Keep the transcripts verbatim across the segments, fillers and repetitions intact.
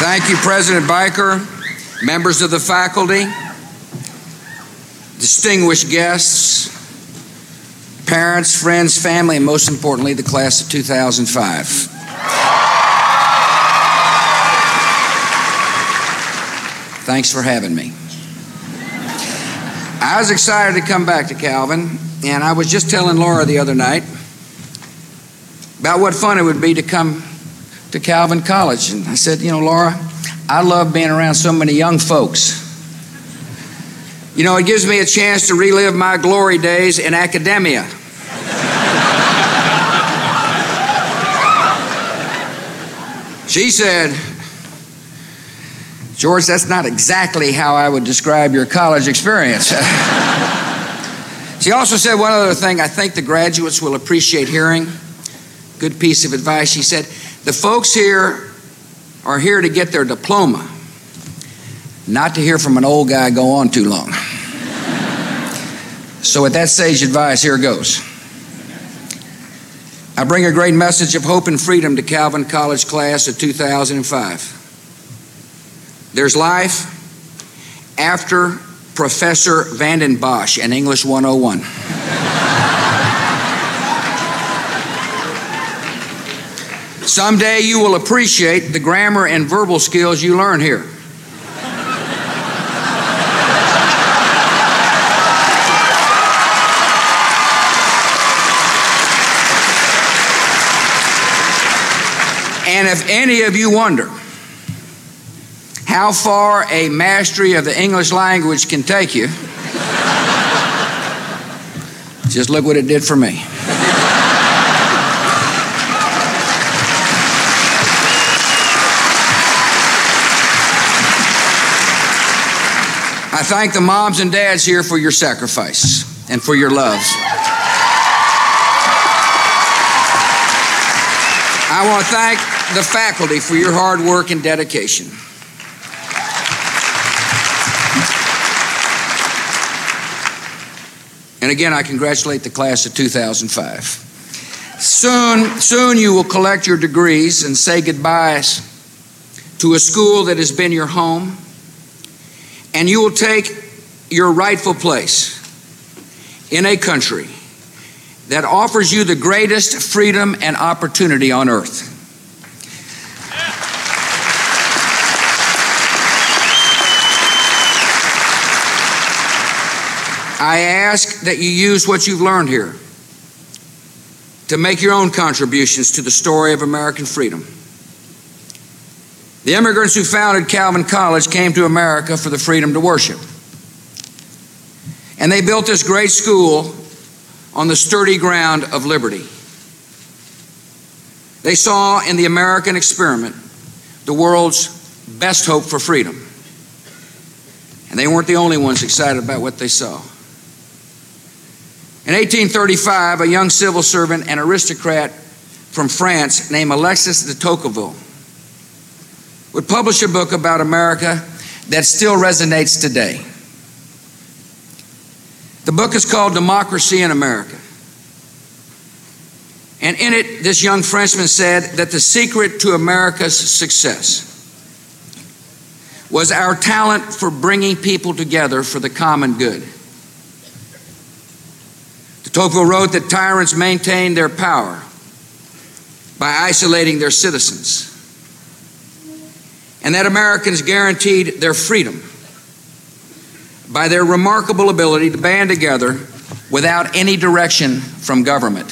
Thank you, President Byker, members of the faculty, distinguished guests, parents, friends, family, and most importantly, the class of two thousand five. Thanks for having me. I was excited to come back to Calvin, and I was just telling Laura the other night about what fun it would be to come to Calvin College. And I said, you know, Laura, I love being around so many young folks. You know, it gives me a chance to relive my glory days in academia. She said, George, that's not exactly how I would describe your college experience. She also said one other thing I think the graduates will appreciate hearing. Good piece of advice. She said, the folks here are here to get their diploma, not to hear from an old guy go on too long. So with that sage advice, here goes. I bring a great message of hope and freedom to Calvin College class of two thousand five. There's life after Professor Vanden Bosch and English one oh one. Someday you will appreciate the grammar and verbal skills you learn here. And if any of you wonder how far a mastery of the English language can take you, just look what it did for me. I thank the moms and dads here for your sacrifice and for your love. I want to thank the faculty for your hard work and dedication. And again, I congratulate the class of two thousand five. Soon, soon you will collect your degrees and say goodbyes to a school that has been your home, and you will take your rightful place in a country that offers you the greatest freedom and opportunity on earth. I ask that you use what you've learned here to make your own contributions to the story of American freedom. The immigrants who founded Calvin College came to America for the freedom to worship. And they built this great school on the sturdy ground of liberty. They saw in the American experiment the world's best hope for freedom. And they weren't the only ones excited about what they saw. In eighteen thirty-five, a young civil servant and aristocrat from France named Alexis de Tocqueville would publish a book about America that still resonates today. The book is called Democracy in America. And in it, this young Frenchman said that the secret to America's success was our talent for bringing people together for the common good. De Tocqueville wrote that tyrants maintain their power by isolating their citizens, and that Americans guaranteed their freedom by their remarkable ability to band together without any direction from government.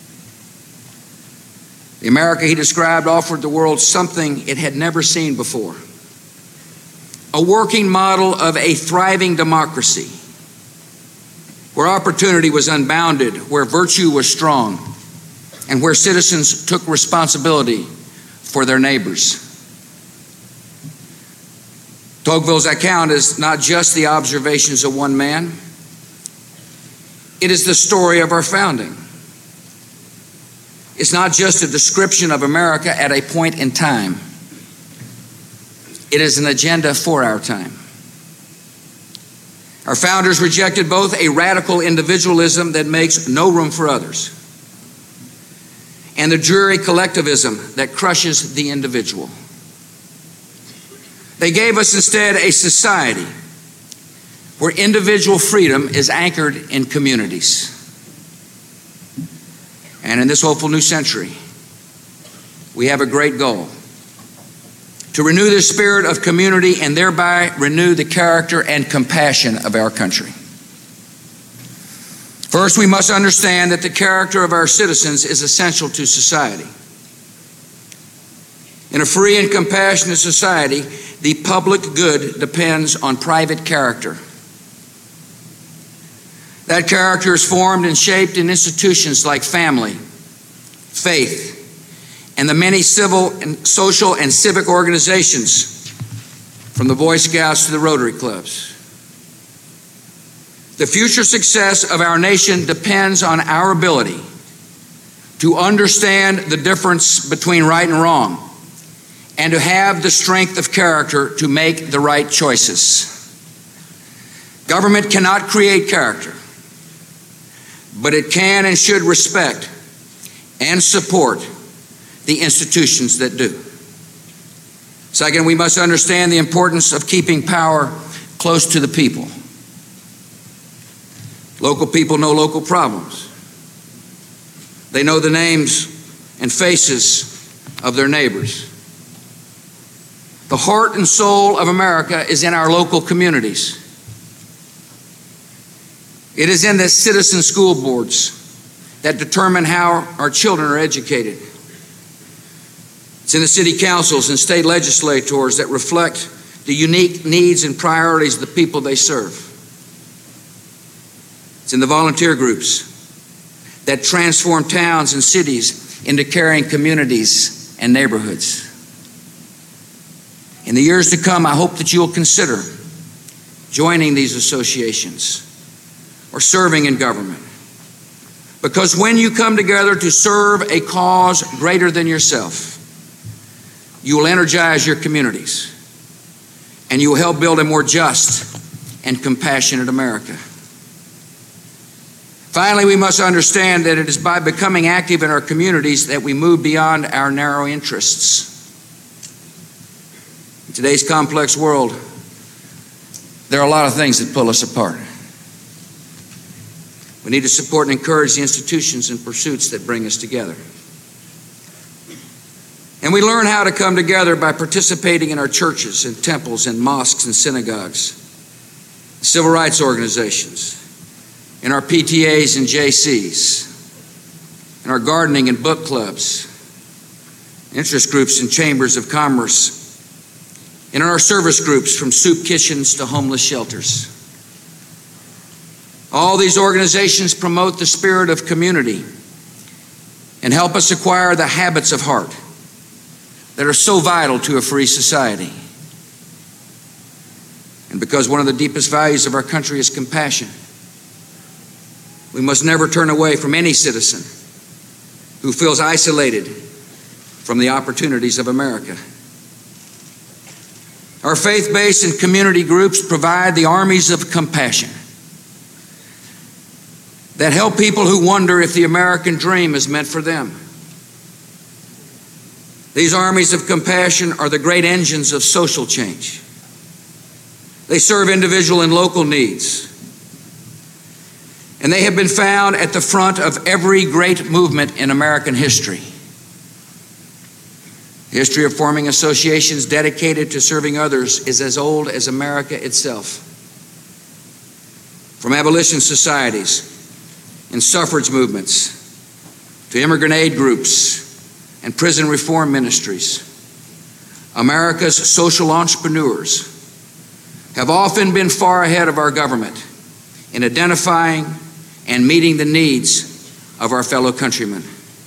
The America he described offered the world something it had never seen before: a working model of a thriving democracy, where opportunity was unbounded, where virtue was strong, and where citizens took responsibility for their neighbors. Tocqueville's account is not just the observations of one man. It is the story of our founding. It's not just a description of America at a point in time. It is an agenda for our time. Our founders rejected both a radical individualism that makes no room for others and the dreary collectivism that crushes the individual. They gave us instead a society where individual freedom is anchored in communities. And in this hopeful new century, we have a great goal: to renew the spirit of community and thereby renew the character and compassion of our country. First, we must understand that the character of our citizens is essential to society. In a free and compassionate society, the public good depends on private character. That character is formed and shaped in institutions like family, faith, and the many civil and social and civic organizations, from the Boy Scouts to the Rotary clubs. The future success of our nation depends on our ability to understand the difference between right and wrong, and to have the strength of character to make the right choices. Government cannot create character, but it can and should respect and support the institutions that do. Second, we must understand the importance of keeping power close to the people. Local people know local problems. They know the names and faces of their neighbors. The heart and soul of America is in our local communities. It is in the citizen school boards that determine how our children are educated. It's in the city councils and state legislators that reflect the unique needs and priorities of the people they serve. It's in the volunteer groups that transform towns and cities into caring communities and neighborhoods. In the years to come, I hope that you will consider joining these associations or serving in government. Because when you come together to serve a cause greater than yourself, you will energize your communities and you will help build a more just and compassionate America. Finally, we must understand that it is by becoming active in our communities that we move beyond our narrow interests. In today's complex world, there are a lot of things that pull us apart. We need to support and encourage the institutions and pursuits that bring us together. And we learn how to come together by participating in our churches and temples and mosques and synagogues, civil rights organizations, in our P T As and J Cs, in our gardening and book clubs, interest groups and chambers of commerce, and in our service groups from soup kitchens to homeless shelters. All these organizations promote the spirit of community and help us acquire the habits of heart that are so vital to a free society. And because one of the deepest values of our country is compassion, we must never turn away from any citizen who feels isolated from the opportunities of America. Our faith-based and community groups provide the armies of compassion that help people who wonder if the American dream is meant for them. These armies of compassion are the great engines of social change. They serve individual and local needs. And they have been found at the front of every great movement in American history. The history of forming associations dedicated to serving others is as old as America itself. From abolition societies and suffrage movements to immigrant aid groups and prison reform ministries, America's social entrepreneurs have often been far ahead of our government in identifying and meeting the needs of our fellow countrymen.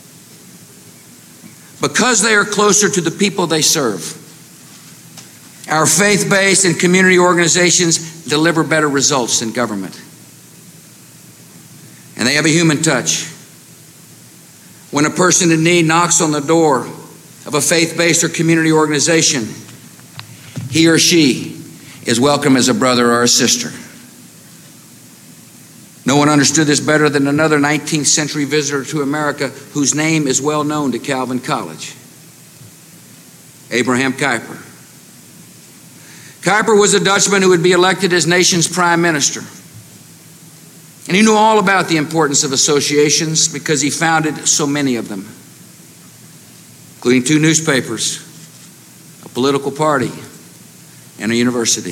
Because they are closer to the people they serve, our faith-based and community organizations deliver better results than government. And they have a human touch. When a person in need knocks on the door of a faith-based or community organization, he or she is welcome as a brother or a sister. No one understood this better than another nineteenth century visitor to America whose name is well known to Calvin College, Abraham Kuyper. Kuyper was a Dutchman who would be elected as nation's prime minister. And he knew all about the importance of associations because he founded so many of them, including two newspapers, a political party, and a university.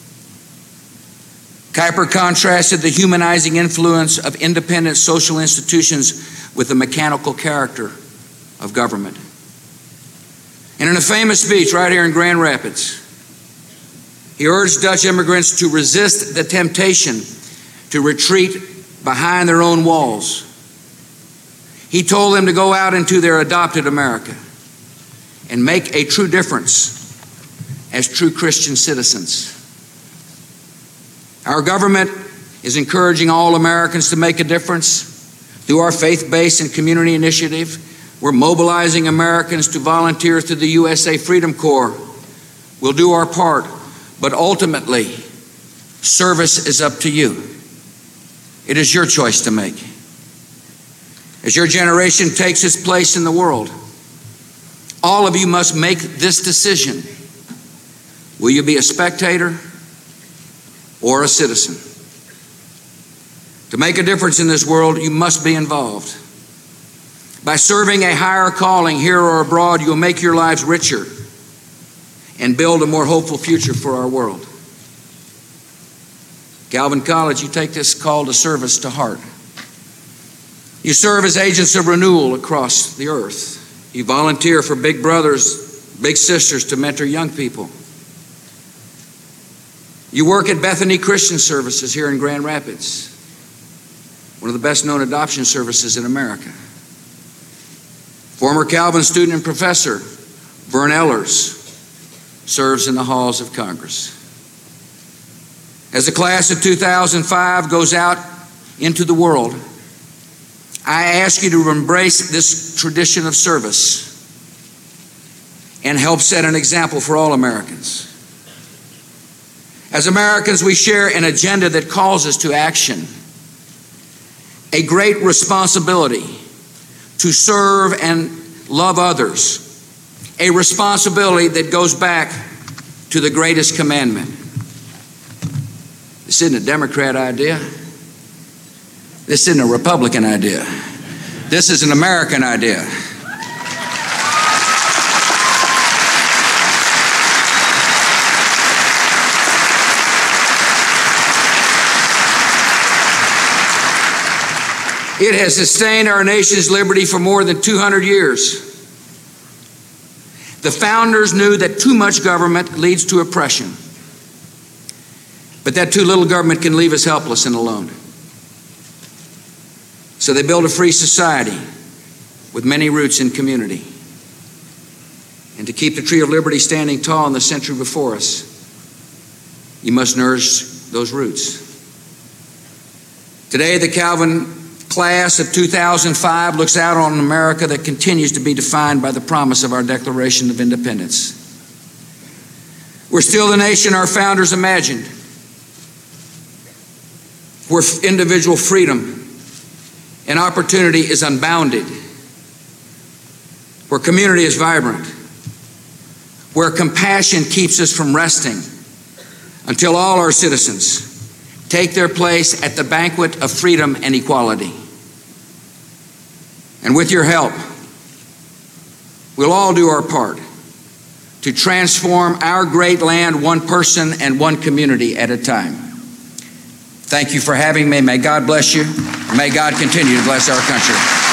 Kuyper contrasted the humanizing influence of independent social institutions with the mechanical character of government. And in a famous speech right here in Grand Rapids, he urged Dutch immigrants to resist the temptation to retreat behind their own walls. He told them to go out into their adopted America and make a true difference as true Christian citizens. Our government is encouraging all Americans to make a difference. Through our faith-based and community initiative, we're mobilizing Americans to volunteer through the U S A Freedom Corps. We'll do our part, but ultimately, service is up to you. It is your choice to make. As your generation takes its place in the world, all of you must make this decision. Will you be a spectator or a citizen? To make a difference in this world, you must be involved. By serving a higher calling here or abroad, you'll make your lives richer and build a more hopeful future for our world. Calvin College, you take this call to service to heart. You serve as agents of renewal across the earth. You volunteer for Big Brothers, Big Sisters to mentor young people. You work at Bethany Christian Services here in Grand Rapids, one of the best known adoption services in America. Former Calvin student and professor Vern Ehlers serves in the halls of Congress. As the class of two thousand five goes out into the world, I ask you to embrace this tradition of service and help set an example for all Americans. As Americans, we share an agenda that calls us to action, a great responsibility to serve and love others, a responsibility that goes back to the greatest commandment. This isn't a Democrat idea. This isn't a Republican idea. This is an American idea. It has sustained our nation's liberty for more than two hundred years. The founders knew that too much government leads to oppression, but that too little government can leave us helpless and alone. So they built a free society with many roots in community. And to keep the tree of liberty standing tall in the century before us, you must nourish those roots. Today, the Calvin class of two thousand five looks out on an America that continues to be defined by the promise of our Declaration of Independence. We're still the nation our founders imagined, where individual freedom and opportunity is unbounded, where community is vibrant, where compassion keeps us from resting until all our citizens take their place at the banquet of freedom and equality. And with your help, we'll all do our part to transform our great land one person and one community at a time. Thank you for having me. May God bless you. May God continue to bless our country.